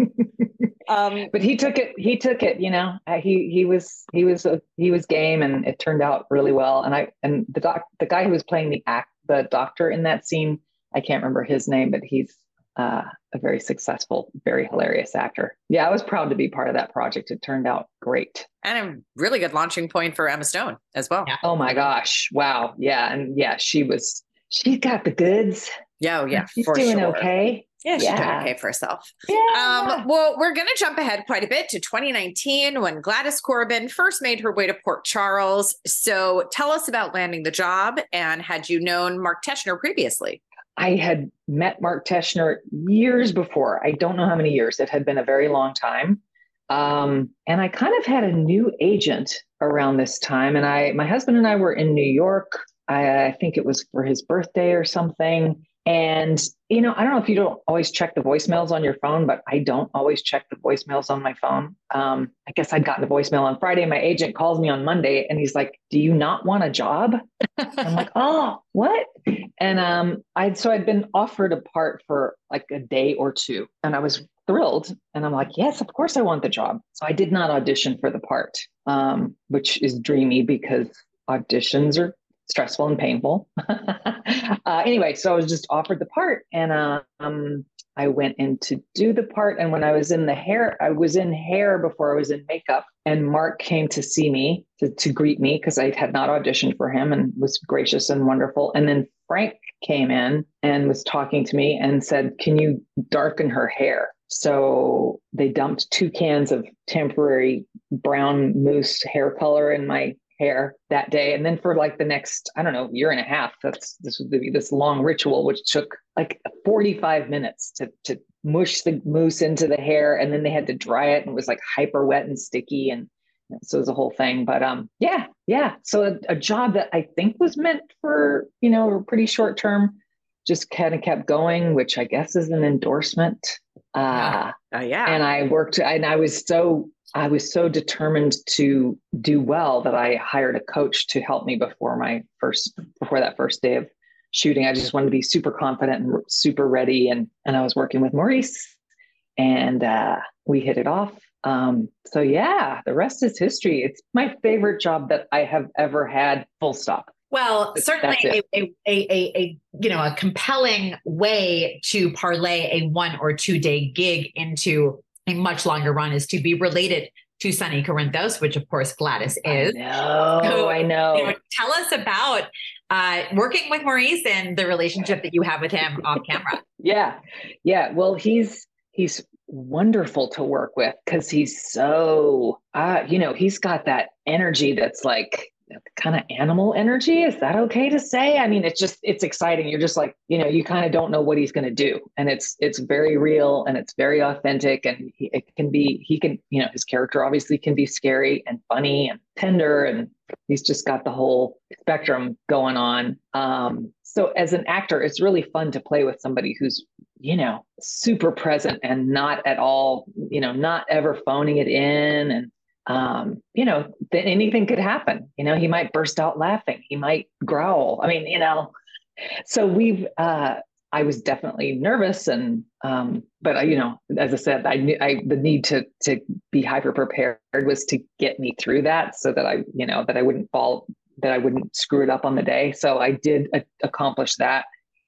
Um, But he took it, he took it, you know, uh, he, he was, he was, a, he was game and it turned out really well. And I, and the doc, the guy who was playing the act, the doctor in that scene, I can't remember his name, but he's, uh, a very successful, very hilarious actor. Yeah, I was proud to be part of that project. It turned out great. And a really good launching point for Emma Stone as well. Yeah. Oh my gosh. Wow. Yeah. And yeah, she was, she got the goods. Yeah, oh, yeah, She's for doing sure. okay. Yeah, she's Yeah. doing okay for herself. Yeah. Um, well, we're going to jump ahead quite a bit to twenty nineteen when Gladys Corbin first made her way to Port Charles. So tell us about landing the job, and had you known Mark Teschner previously? I had met Mark Teschner years before. I don't know how many years. It had been a very long time. Um, and I kind of had a new agent around this time. And I, my husband and I were in New York. I, I think it was for his birthday or something. And, you know, I don't know if you don't always check the voicemails on your phone, but I don't always check the voicemails on my phone. Um, I guess I'd gotten the voicemail on Friday. My agent calls me on Monday and he's like, do you not want a job? I'm like, oh, what? And um, I'd, so I'd been offered a part for like a day or two and I was thrilled. And I'm like, yes, of course I want the job. So I did not audition for the part, um, which is dreamy because auditions are stressful and painful. uh, anyway, so I was just offered the part and uh, um, I went in to do the part. And when I was in the hair, I was in hair before I was in makeup. And Mark came to see me to, to greet me because I had not auditioned for him and was gracious and wonderful. And then Frank came in and was talking to me and said, can you darken her hair? So they dumped two cans of temporary brown mousse hair color in my hair that day. And then for like the next, I don't know, year and a half, that's this would be this long ritual, which took like forty-five minutes to, to mush the mousse into the hair. And then they had to dry it and it was like hyper wet and sticky. And so it was a whole thing, but um, yeah, yeah. So a, a job that I think was meant for, you know, a pretty short term, just kind of kept going, which I guess is an endorsement. Uh, uh, yeah. And I worked, and I was so, I was so determined to do well that I hired a coach to help me before my first, before that first day of shooting. I just wanted to be super confident and super ready. And, and I was working with Maurice and uh, we hit it off. Um, so yeah, the rest is history. It's my favorite job that I have ever had, full stop. Well, certainly a, a, a, a, you know, a compelling way to parlay a one or two day gig into a much longer run is to be related to Sonny Corinthos, which of course Gladys is. No, so, I know. You know. Tell us about uh, working with Maurice and the relationship that you have with him off camera. Yeah. Yeah. Well, he's, he's wonderful to work with because he's so, uh, you know, he's got that energy that's like, kind of animal energy. Is that okay to say? I mean, it's just, it's exciting. You're just like, you know, you kind of don't know what he's going to do. And it's, it's very real and it's very authentic. And he, it can be, he can, you know, his character obviously can be scary and funny and tender. And he's just got the whole spectrum going on. Um, so as an actor, it's really fun to play with somebody who's, you know, super present and not at all, you know, not ever phoning it in. And um, you know, then anything could happen. You know, he might burst out laughing. He might growl. I mean, you know, so we've, uh, I was definitely nervous and, um, but I, you know, as I said, I knew I, the need to, to be hyper prepared was to get me through that so that I, you know, that I wouldn't fall, that I wouldn't screw it up on the day. So I did a- accomplish that.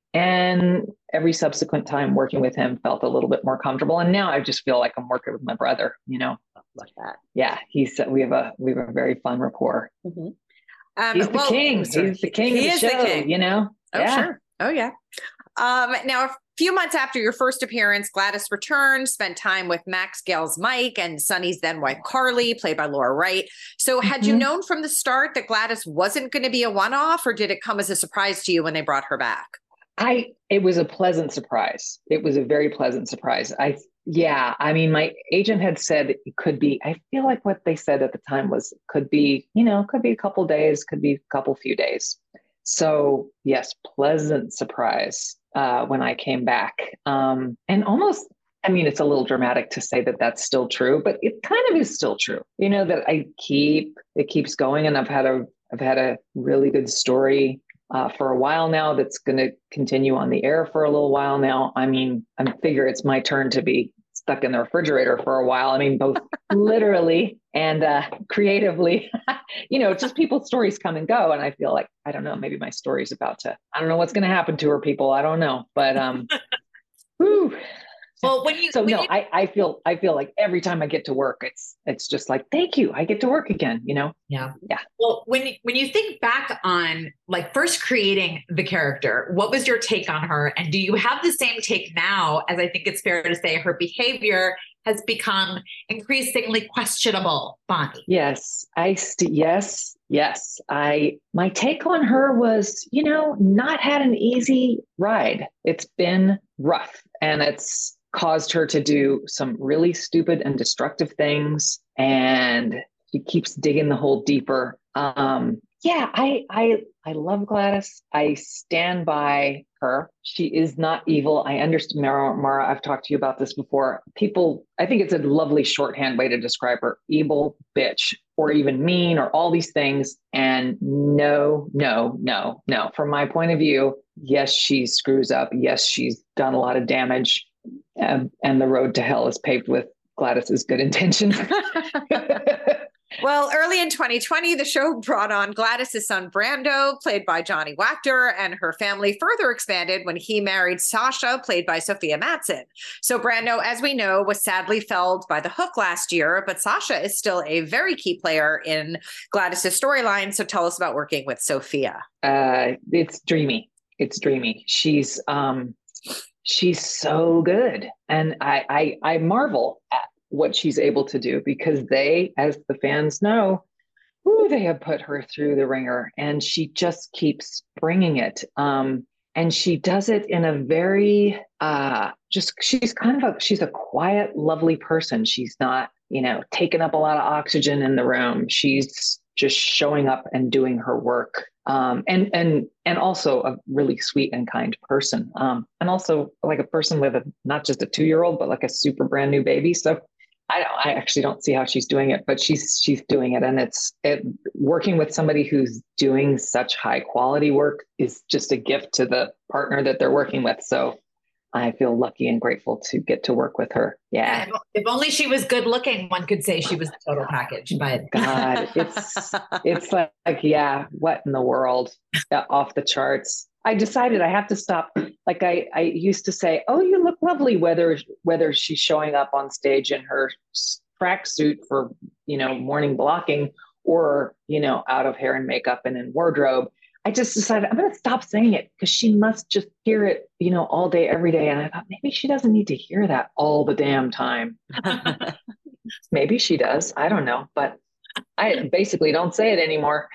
And every subsequent time working with him felt a little bit more comfortable. And now I just feel like I'm working with my brother, you know, like that. Yeah. He's, we have a, we have a very fun rapport. Mm-hmm. Um, he's the well, king. He's the king he of the is show, the king. You know? Oh, yeah. sure. Oh, yeah. Um, now, a few months after your first appearance, Gladys returned, spent time with Max Gale's Mike and Sonny's then wife, Carly, played by Laura Wright. So had mm-hmm. you known from the start that Gladys wasn't going to be a one-off, or did it come as a surprise to you when they brought her back? I, it was a pleasant surprise. It was a very pleasant surprise. I, yeah, I mean, my agent had said it could be, I feel like what they said at the time was, could be, you know, could be a couple days, could be a couple few days. So yes, pleasant surprise uh, when I came back. Um, and almost, I mean, it's a little dramatic to say that that's still true, but it kind of is still true. You know, that I keep, it keeps going, and I've had a, I've had a really good story Uh, for a while now that's going to continue on the air for a little while now. I mean, I figure it's my turn to be stuck in the refrigerator for a while. I mean, both literally and uh, creatively, you know, just people's stories come and go. And I feel like, I don't know, maybe my story's about to, I don't know what's going to happen to her, people. I don't know. But um, Woo. Well, when you so when no, you, I, I feel I feel like every time I get to work, it's it's just like, thank you, I get to work again, you know? yeah. Yeah. Well, when you, when you think back on like first creating the character, what was your take on her? And do you have the same take now, as I think it's fair to say her behavior has become increasingly questionable, Bonnie? Yes, I st- yes, yes. I my take on her was, you know, not had an easy ride. It's been rough, and it's caused her to do some really stupid and destructive things, and she keeps digging the hole deeper. Um, yeah, I I I love Gladys. I stand by her. She is not evil. I understand, Mara, Mara, I've talked to you about this before. People, I think it's a lovely shorthand way to describe her: evil bitch, or even mean, or all these things. And no, no, no, no. From my point of view, yes, she screws up. Yes, she's done a lot of damage. Um, and the road to hell is paved with Gladys's good intentions. Well, early in twenty twenty, the show brought on Gladys's son, Brando, played by Johnny Wachter, and her family further expanded when he married Sasha, played by Sophia Matson. So Brando, as we know, was sadly felled by the hook last year, but Sasha is still a very key player in Gladys's storyline. So tell us about working with Sophia. Uh, it's dreamy. It's dreamy. She's um, she's so good, and I I, I marvel at what she's able to do, because they, as the fans know, ooh, they have put her through the ringer, and she just keeps bringing it. Um, and she does it in a very, uh, just, she's kind of a, she's a quiet, lovely person. She's not, you know, taking up a lot of oxygen in the room. She's just showing up and doing her work. Um, and, and, and also a really sweet and kind person. Um, and also like a person with a, not just a two-year-old, but like a super brand new baby. So I don't, I actually don't see how she's doing it, but she's, she's doing it. And it's it, working with somebody who's doing such high quality work is just a gift to the partner that they're working with. So I feel lucky and grateful to get to work with her. Yeah. If, if only she was good looking, one could say she was the total package, but God, it's, it's like, like, yeah, what in the world? Off the charts. I decided I have to stop. Like I, I used to say, oh, you look lovely, whether, whether she's showing up on stage in her tracksuit for, you know, morning blocking, or, you know, out of hair and makeup and in wardrobe. I just decided I'm going to stop saying it, because she must just hear it, you know, all day, every day. And I thought maybe she doesn't need to hear that all the damn time. Maybe she does. I don't know, but I basically don't say it anymore.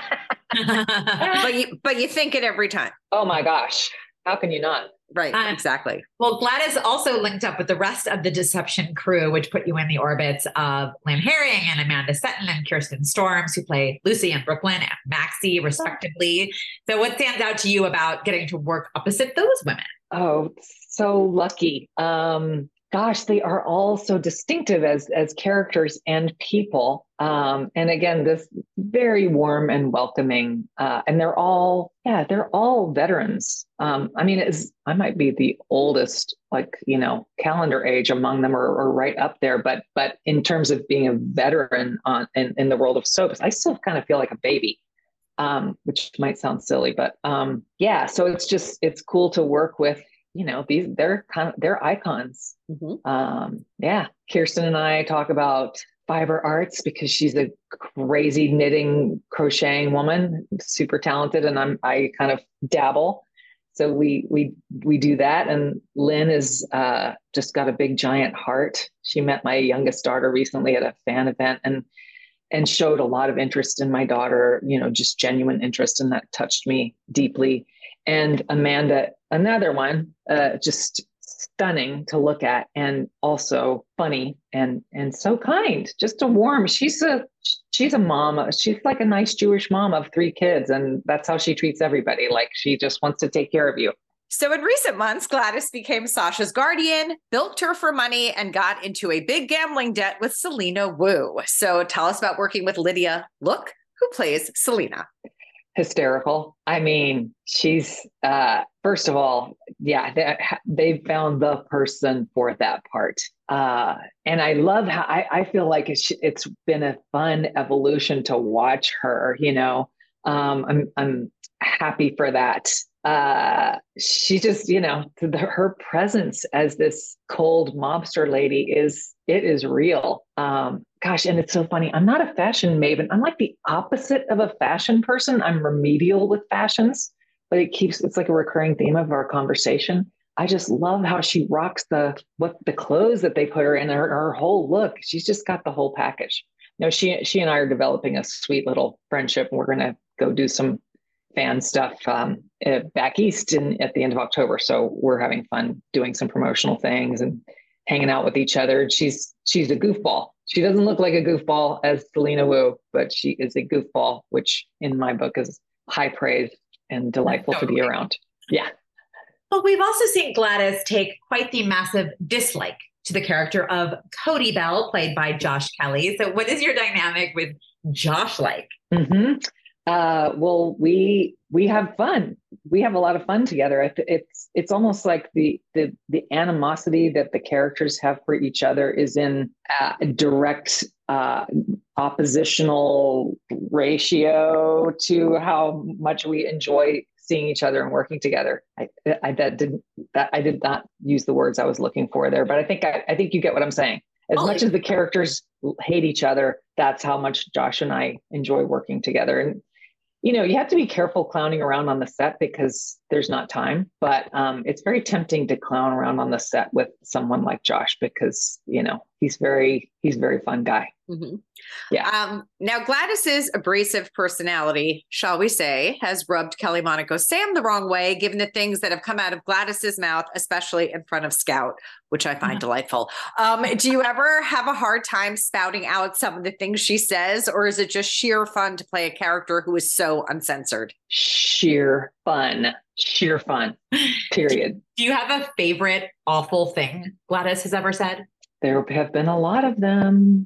but you, but you think it every time. Oh my gosh. How can you not? Right. Um, exactly. Well, Gladys also linked up with the rest of the Deception crew, which put you in the orbits of Lynn Herring and Amanda Sutton and Kirsten Storms, who play Lucy and Brooklyn and Maxie, respectively. So what stands out to you about getting to work opposite those women? Oh, so lucky. Um, gosh, they are all so distinctive as as characters and people. Um, and again, this very warm and welcoming. Uh, and they're all, yeah, they're all veterans. Um, I mean, it's, I might be the oldest, like, you know, calendar age among them, or, or right up there. But but in terms of being a veteran on in, in the world of soaps, I still kind of feel like a baby. Um, which might sound silly, but um, yeah. So it's just it's cool to work with. You know, these they're kind of they're icons. Mm-hmm. Um, yeah, Kirsten and I talk about fiber arts because she's a crazy knitting, crocheting woman, super talented, and I'm I kind of dabble. So we we we do that. And Lynn is uh, just got a big giant heart. She met my youngest daughter recently at a fan event, and and showed a lot of interest in my daughter. You know, just genuine interest, and that touched me deeply. And Amanda, another one, uh, just stunning to look at, and also funny and and so kind, just a warm. She's a she's a mom. She's like a nice Jewish mom of three kids, and that's how she treats everybody. Like she just wants to take care of you. So in recent months, Gladys became Sasha's guardian, bilked her for money, and got into a big gambling debt with Selena Wu. So tell us about working with Lydia Look, who plays Selena. Hysterical. I mean, she's, uh, first of all, yeah, they, they found the person for that part. Uh, and I love how I, I feel like it's, it's been a fun evolution to watch her, you know. Um, I'm, I'm happy for that. uh, she just, you know, the, her presence as this cold mobster lady is, it is real. Um, gosh, and it's so funny. I'm not a fashion maven. I'm like the opposite of a fashion person. I'm remedial with fashions, but it keeps, it's like a recurring theme of our conversation. I just love how she rocks the, what the clothes that they put her in, her, her whole look. She's just got the whole package. You know, she, she and I are developing a sweet little friendship, and we're going to go do some fan stuff um, uh, back east in, at the end of October. So we're having fun doing some promotional things and hanging out with each other. She's, she's a goofball. She doesn't look like a goofball as Selena Wu, but she is a goofball, which in my book is high praise and delightful totally. to be around. Yeah. Well, we've also seen Gladys take quite the massive dislike to the character of Cody Bell, played by Josh Kelly. So what is your dynamic with Josh like? Mm-hmm. Uh, well, we we have fun. We have a lot of fun together. It's it's almost like the the the animosity that the characters have for each other is in uh, a direct uh, oppositional ratio to how much we enjoy seeing each other and working together. I, I that didn't that I did not use the words I was looking for there, but I think I, I think you get what I'm saying. As oh, much as the characters hate each other, that's how much Josh and I enjoy working together. And you know, you have to be careful clowning around on the set because there's not time, but um, it's very tempting to clown around on the set with someone like Josh because, you know, he's very, he's a very fun guy. Mm-hmm. Yeah. Um, now Gladys's abrasive personality, shall we say, has rubbed Kelly Monaco Sam the wrong way, given the things that have come out of Gladys's mouth, especially in front of Scout, which I find delightful. Um, do you ever have a hard time spouting out some of the things she says, or is it just sheer fun to play a character who is so uncensored? Sheer fun. Sheer fun. Period. Do you have a favorite awful thing Gladys has ever said? There have been a lot of them.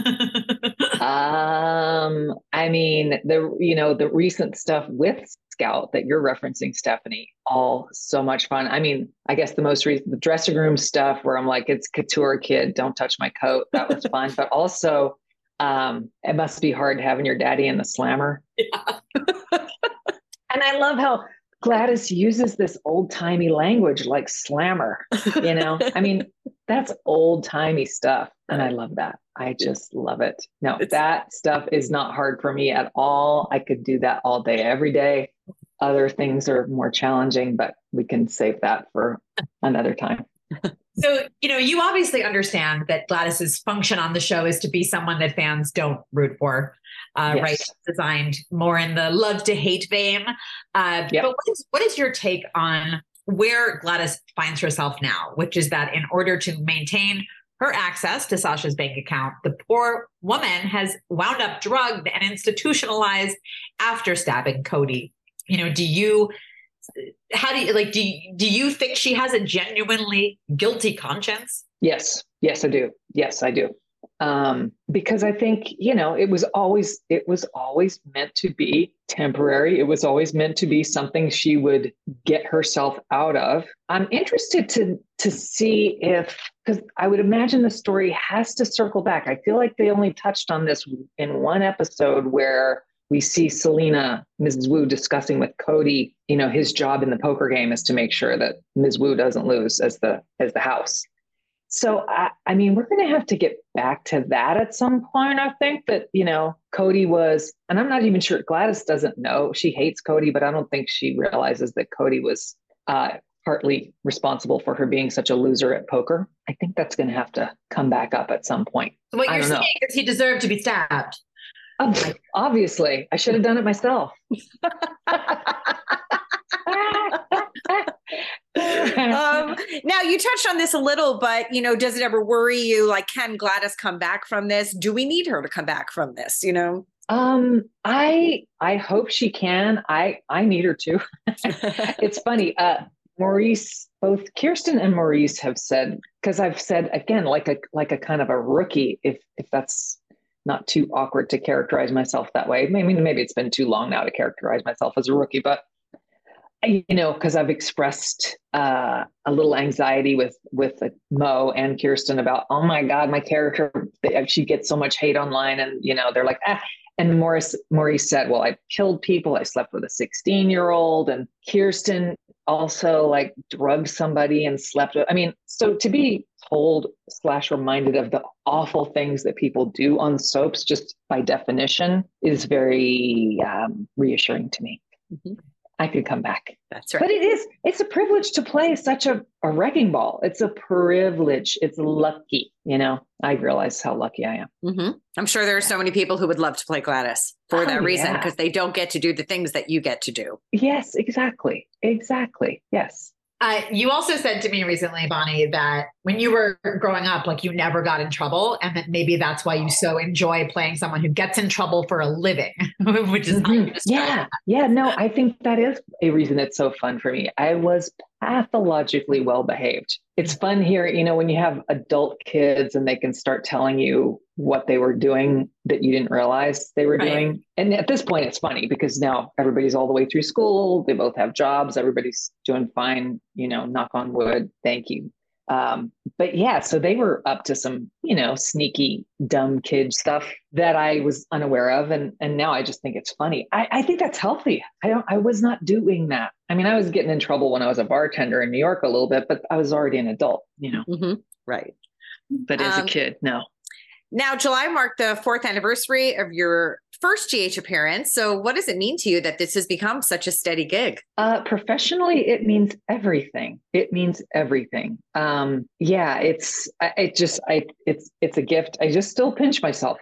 um, I mean, the you know the recent stuff with Scout that you're referencing, Stephanie, all so much fun. I mean, I guess the most recent, the dressing room stuff where I'm like, it's couture, kid, don't touch my coat. That was fun, but also, um, it must be hard having your daddy in the slammer. Yeah. And I love how Gladys uses this old timey language like slammer. You know, I mean. That's old timey stuff. And I love that. I just love it. No, it's, that stuff is not hard for me at all. I could do that all day, every day. Other things are more challenging, but we can save that for another time. So, you know, you obviously understand that Gladys's function on the show is to be someone that fans don't root for, uh, yes. right? Designed more in the love to hate vein. Uh, yep. But what is, what is your take on where Gladys finds herself now, which is that in order to maintain her access to Sasha's bank account, the poor woman has wound up drugged and institutionalized after stabbing Cody. You know, do you, how do you, like, do you, do you think she has a genuinely guilty conscience? Yes. Yes, I do. Yes, I do. Um, because I think, you know, it was always, it was always meant to be temporary. It was always meant to be something she would get herself out of. I'm interested to, to see if, because I would imagine the story has to circle back. I feel like they only touched on this in one episode where we see Selena, Missus Wu discussing with Cody, you know, his job in the poker game is to make sure that Miz Wu doesn't lose as the, as the house. So, I, I mean, we're going to have to get back to that at some point. I think that, you know, Cody was, and I'm not even sure, Gladys doesn't know. She hates Cody, but I don't think she realizes that Cody was uh, partly responsible for her being such a loser at poker. I think that's going to have to come back up at some point. So what I you're saying is he deserved to be stabbed. Um, obviously, I should have done it myself. um, now you touched on this a little, but you know, does it ever worry you? Like, can Gladys come back from this? Do we need her to come back from this? You know, um, I I hope she can. I I need her to. It's funny. Uh, Maurice, both Kirsten and Maurice have said, because I've said again, like a like a kind of a rookie, if if that's not too awkward to characterize myself that way. I mean, maybe it's been too long now to characterize myself as a rookie, but you know, because I've expressed uh, a little anxiety with with Mo and Kirsten about, oh my God, my character they, she gets so much hate online, and you know they're like, ah. And Maurice, Maurice said, well, I killed people. I slept with a sixteen year old. And Kirsten also like drugged somebody and slept with, I mean, so to be told slash reminded of the awful things that people do on soaps, just by definition, is very um, reassuring to me. Mm-hmm. I could come back. That's right. But it is, it's a privilege to play such a, a wrecking ball. It's a privilege. It's lucky, you know, I realize how lucky I am. Mm-hmm. I'm sure there are so many people who would love to play Gladys for oh, that reason, because yeah. they don't get to do the things that you get to do. Yes, exactly. Exactly. Yes. Uh, you also said to me recently, Bonnie, that when you were growing up, like you never got in trouble, and that maybe that's why you so enjoy playing someone who gets in trouble for a living, which is mm-hmm. how yeah, yeah. No, I think that is a reason it's so fun for me. I was pathologically well behaved. It's fun here, you know, when you have adult kids and they can start telling you what they were doing that you didn't realize they were right. doing. And at this point, it's funny because now everybody's all the way through school. They both have jobs. Everybody's doing fine, you know, knock on wood. Thank you. Um, but yeah, so they were up to some, you know, sneaky, dumb kid stuff that I was unaware of. And, and now I just think it's funny. I, I think that's healthy. I don't, I was not doing that. I mean, I was getting in trouble when I was a bartender in New York a little bit, but I was already an adult, you know? Mm-hmm. Right. But as um, a kid, no. Now, July marked the fourth anniversary of your first G H appearance. So what does it mean to you that this has become such a steady gig? Uh, professionally, it means everything. It means everything. Um, yeah, it's, it just, I, it's, it's a gift. I just still pinch myself.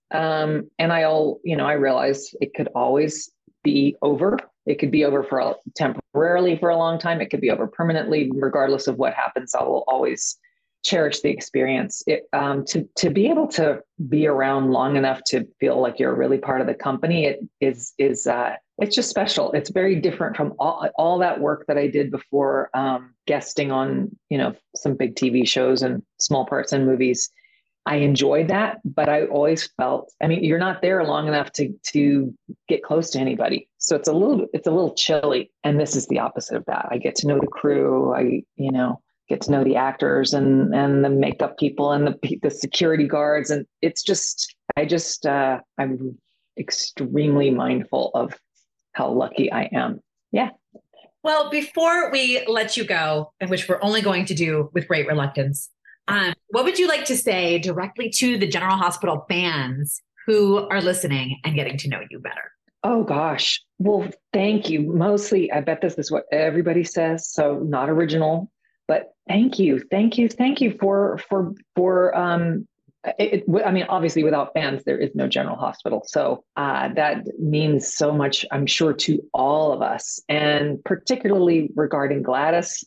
Um, and I'll, you know, I realize it could always be over. It could be over for a, temporarily for a long time. It could be over permanently, regardless of what happens. I will always cherish the experience. It, um, to to be able to be around long enough to feel like you're really part of the company, it is is uh, it's just special. It's very different from all all that work that I did before, um, guesting on, you know, some big T V shows and small parts in movies. I enjoyed that, but I always felt, I mean, you're not there long enough to to get close to anybody. So it's a little it's a little chilly. And this is the opposite of that. I get to know the crew. I, you know, get to know the actors and, and the makeup people and the the security guards. And it's just, I just, uh, I'm extremely mindful of how lucky I am. Yeah. Well, before we let you go, and which we're only going to do with great reluctance, um, what would you like to say directly to the General Hospital fans who are listening and getting to know you better? Oh, gosh. Well, thank you. Mostly, I bet this is what everybody says, so not original. But thank you, thank you, thank you for for for. Um, it, it, I mean, obviously, without fans, there is no General Hospital. So uh, that means so much, I'm sure, to all of us, and particularly regarding Gladys.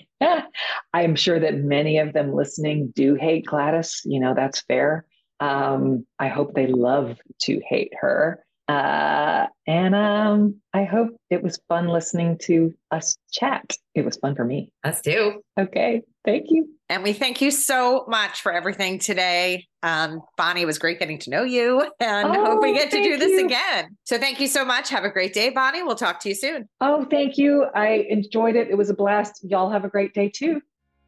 I'm sure that many of them listening do hate Gladys. You know, that's fair. Um, I hope they love to hate her. Uh, and um, I hope it was fun listening to us chat. It was fun for me. Us too. Okay. Thank you. And we thank you so much for everything today. Um, Bonnie, it was great getting to know you, and oh, hope we get to do this you. again. So thank you so much. Have a great day, Bonnie. We'll talk to you soon. Oh, thank you. I enjoyed it. It was a blast. Y'all have a great day too.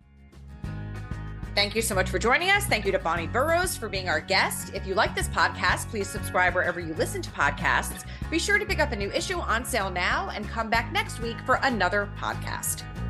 Thank you so much for joining us. Thank you to Bonnie Burrows for being our guest. If you like this podcast, please subscribe wherever you listen to podcasts. Be sure to pick up a new issue on sale now and come back next week for another podcast.